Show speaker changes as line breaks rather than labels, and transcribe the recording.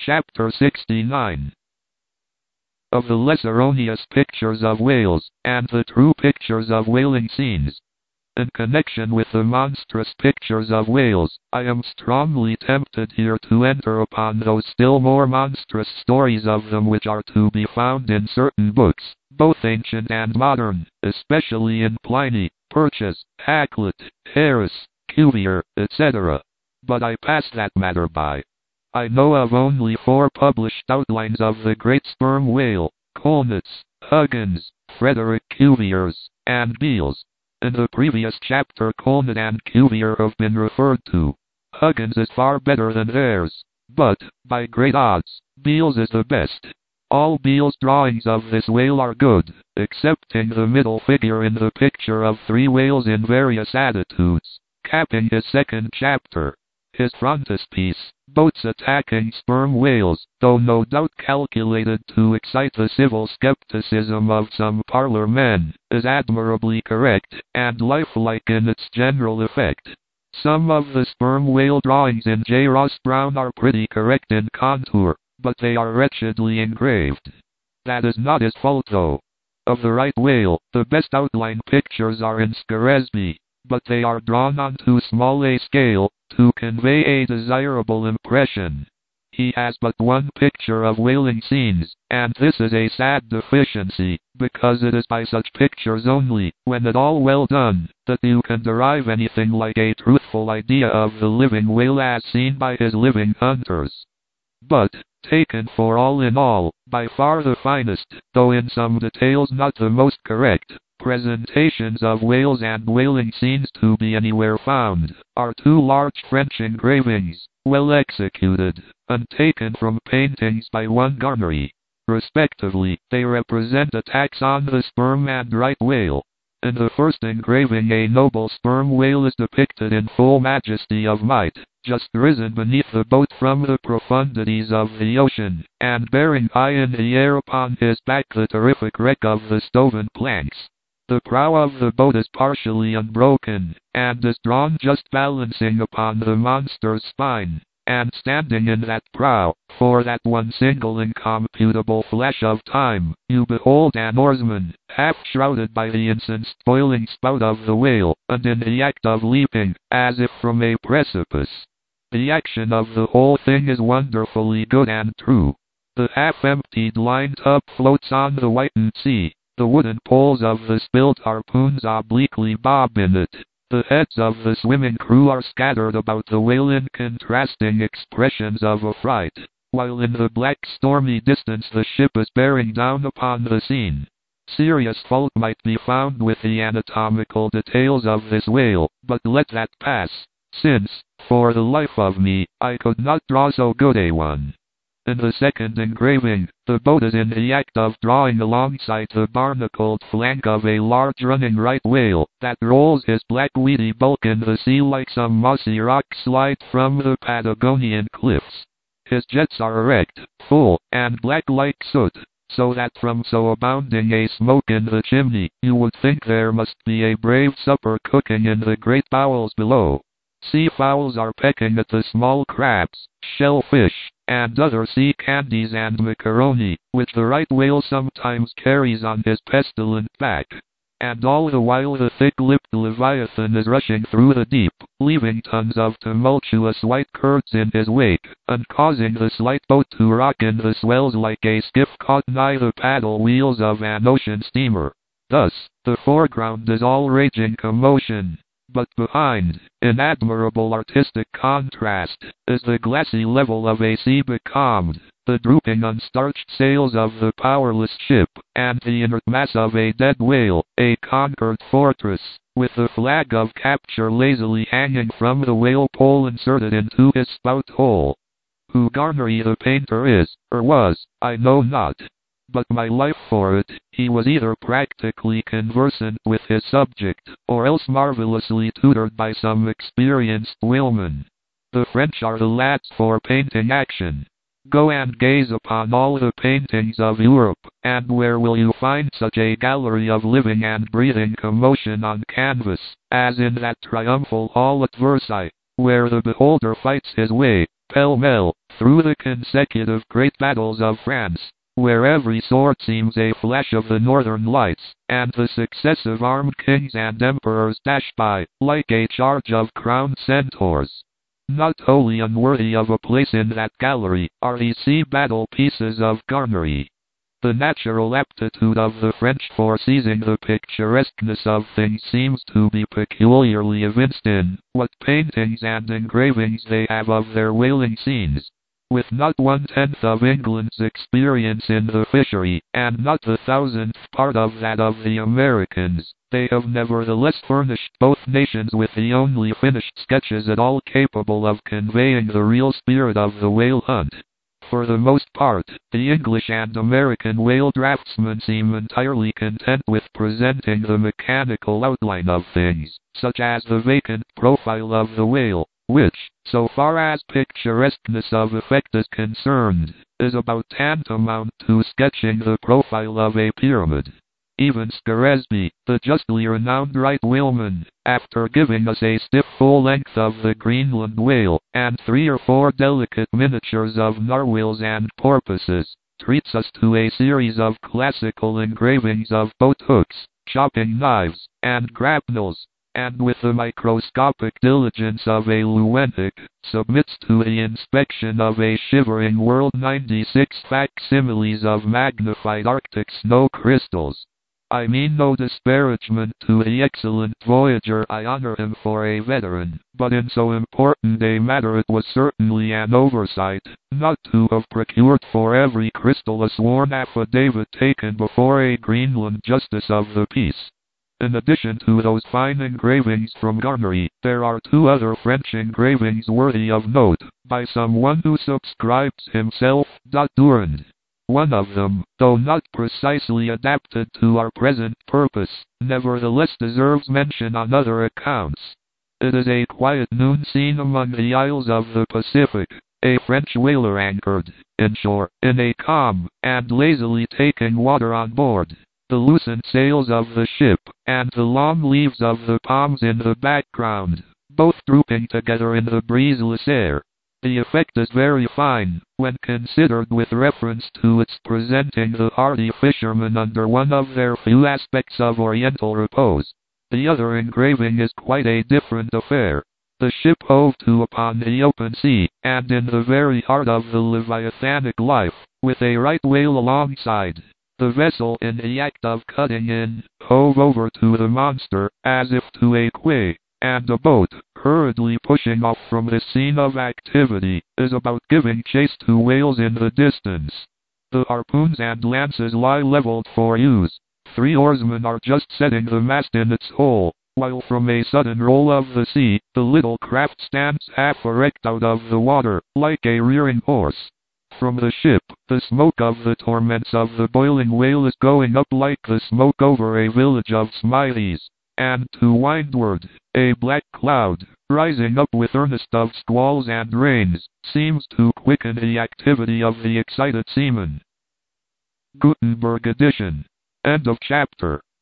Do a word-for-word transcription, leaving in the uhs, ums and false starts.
Chapter sixty-nine. Of the less erroneous pictures of whales, and the true pictures of whaling scenes. In connection with the monstrous pictures of whales, I am strongly tempted here to enter upon those still more monstrous stories of them which are to be found in certain books, both ancient and modern, especially in Pliny, Purchas, Hakluyt, Harris, Cuvier, et cetera. But I pass that matter by. I know of only four published outlines of the great sperm whale, Colnett's, Huggins, Frederick Cuvier's, and Beale's. In the previous chapter Colnett and Cuvier have been referred to. Huggins is far better than theirs, but, by great odds, Beale's is the best. All Beale's drawings of this whale are good, excepting the middle figure in the picture of three whales in various attitudes, capping his second chapter. His frontispiece, boats attacking sperm whales, though no doubt calculated to excite the civil skepticism of some parlor men, is admirably correct, and lifelike in its general effect. Some of the sperm whale drawings in J. Ross Brown are pretty correct in contour, but they are wretchedly engraved. That is not his fault though. Of the right whale, the best outline pictures are in Scaresby, but they are drawn on too small a scale to convey a desirable impression. He has but one picture of whaling scenes, and this is a sad deficiency, because it is by such pictures only, when at all well done, that you can derive anything like a truthful idea of the living whale as seen by his living hunters. But, taken for all in all, by far the finest, though in some details not the most correct, presentations of whales and whaling scenes to be anywhere found, are two large French engravings, well executed, and taken from paintings by one Garnery. Respectively, they represent attacks on the sperm and right whale. In the first engraving a noble sperm whale is depicted in full majesty of might, just risen beneath the boat from the profundities of the ocean, and bearing high in the air upon his back the terrific wreck of the stoven planks. The prow of the boat is partially unbroken, and is drawn just balancing upon the monster's spine, and standing in that prow, for that one single incomputable flash of time, you behold an oarsman, half shrouded by the incensed boiling spout of the whale, and in the act of leaping, as if from a precipice. The action of the whole thing is wonderfully good and true. The half-emptied line tub floats on the whitened sea. The wooden poles of the spilled harpoons obliquely bob in it. The heads of the swimming crew are scattered about the whale in contrasting expressions of affright, while in the black stormy distance the ship is bearing down upon the scene. Serious fault might be found with the anatomical details of this whale, but let that pass, since, for the life of me, I could not draw so good a one. In the second engraving, the boat is in the act of drawing alongside the barnacled flank of a large running right whale, that rolls his black weedy bulk in the sea like some mossy rock slide from the Patagonian cliffs. His jets are erect, full, and black like soot, so that from so abounding a smoke in the chimney, you would think there must be a brave supper cooking in the great bowels below. Sea fowls are pecking at the small crabs, shellfish, and other sea candies and macaroni, which the right whale sometimes carries on his pestilent back. And all the while the thick-lipped Leviathan is rushing through the deep, leaving tons of tumultuous white curds in his wake, and causing the slight boat to rock in the swells like a skiff caught nigh the paddle wheels of an ocean steamer. Thus, the foreground is all raging commotion. But behind, in admirable artistic contrast, is the glassy level of a sea becalmed, the drooping unstarched sails of the powerless ship, and the inert mass of a dead whale, a conquered fortress, with the flag of capture lazily hanging from the whale pole inserted into his spout hole. Who Garnery the painter is, or was, I know not. But my life for it, he was either practically conversant with his subject, or else marvelously tutored by some experienced whaleman. The French are the lads for painting action. Go and gaze upon all the paintings of Europe, and where will you find such a gallery of living and breathing commotion on canvas, as in that triumphal hall at Versailles, where the beholder fights his way, pell-mell, through the consecutive great battles of France, where every sword seems a flash of the northern lights, and the successive armed kings and emperors dash by, like a charge of crowned centaurs. Not wholly unworthy of a place in that gallery are the sea battle pieces of Garnery. The natural aptitude of the French for seizing the picturesqueness of things seems to be peculiarly evinced in what paintings and engravings they have of their whaling scenes. With not one-tenth of England's experience in the fishery, and not the thousandth part of that of the Americans, they have nevertheless furnished both nations with the only finished sketches at all capable of conveying the real spirit of the whale hunt. For the most part, the English and American whale draftsmen seem entirely content with presenting the mechanical outline of things, such as the vacant profile of the whale, which, so far as picturesqueness of effect is concerned, is about tantamount to sketching the profile of a pyramid. Even Scaresby, the justly renowned right whaleman, after giving us a stiff full length of the Greenland whale, and three or four delicate miniatures of narwhals and porpoises, treats us to a series of classical engravings of boat hooks, chopping knives, and grapnels, and with the microscopic diligence of a lunatic, submits to the inspection of a shivering world ninety-six facsimiles of magnified Arctic snow crystals. I mean no disparagement to the excellent Voyager. I honor him for a veteran, but in so important a matter it was certainly an oversight, not to have procured for every crystal a sworn affidavit taken before a Greenland justice of the peace. In addition to those fine engravings from Garnery, there are two other French engravings worthy of note, by someone who subscribes himself Durand. One of them, though not precisely adapted to our present purpose, nevertheless deserves mention on other accounts. It is a quiet noon scene among the isles of the Pacific, a French whaler anchored, inshore, in a calm, and lazily taking water on board. The loosened sails of the ship, and the long leaves of the palms in the background, both drooping together in the breezeless air. The effect is very fine, when considered with reference to its presenting the hardy fishermen under one of their few aspects of oriental repose. The other engraving is quite a different affair. The ship hove to upon the open sea, and in the very heart of the leviathanic life, with a right whale alongside. The vessel in the act of cutting in, hove over to the monster, as if to a quay, and a boat, hurriedly pushing off from this scene of activity, is about giving chase to whales in the distance. The harpoons and lances lie leveled for use. Three oarsmen are just setting the mast in its hole, while from a sudden roll of the sea, the little craft stands half erect out of the water, like a rearing horse. From the ship, the smoke of the torments of the boiling whale is going up like the smoke over a village of Smithies, and to windward, a black cloud, rising up with earnest of squalls and rains, seems to quicken the activity of the excited seamen. Gutenberg edition. End of chapter.